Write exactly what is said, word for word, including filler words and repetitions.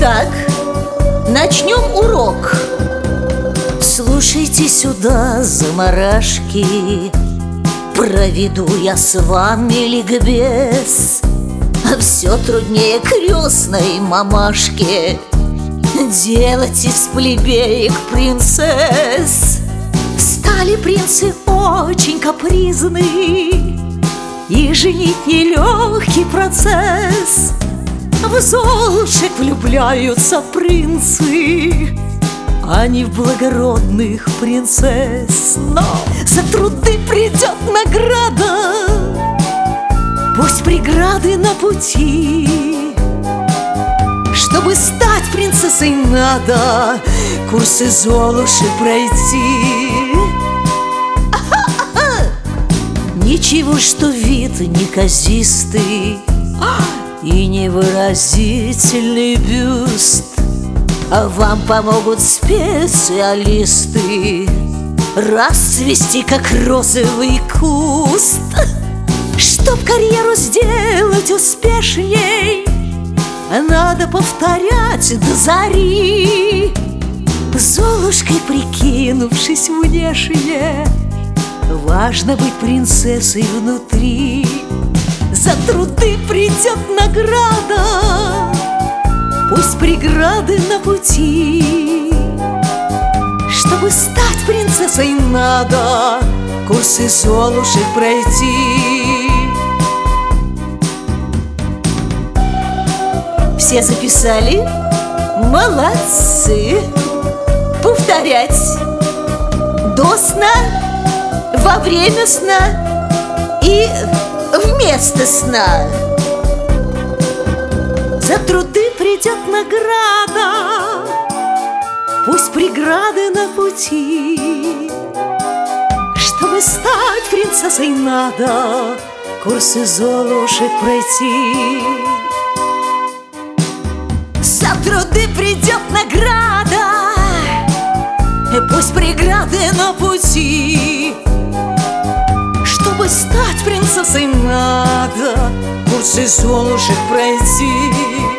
Итак, начнем урок. Слушайте сюда, заморашки, проведу я с вами ликбез. Все труднее крестной мамашке делать из плебеек принцесс. Стали принцы очень капризны, и женить нелегкий процесс. В золушек влюбляются принцы, а не в благородных принцесс. Но за труды придет награда, пусть преграды на пути. Чтобы стать принцессой, надо курсы Золушек пройти. Ничего, что вид неказистый и невыразительный бюст, а вам помогут специалисты расцвести, как розовый куст. Чтоб карьеру сделать успешней, надо повторять до зари. Золушкой прикинувшись внешне, важно быть принцессой внутри. За труды придет награда, пусть преграды на пути. Чтобы стать принцессой, надо курсы Золушек пройти. Все записали? Молодцы! Повторять. До сна, во время сна и вместо сна. За труды придет награда, пусть преграды на пути. Чтобы стать принцессой, надо курсы Золушек пройти. За труды придет награда, пусть преграды на пути. Чтобы стать принцессой, надо курсы Золушек пройти.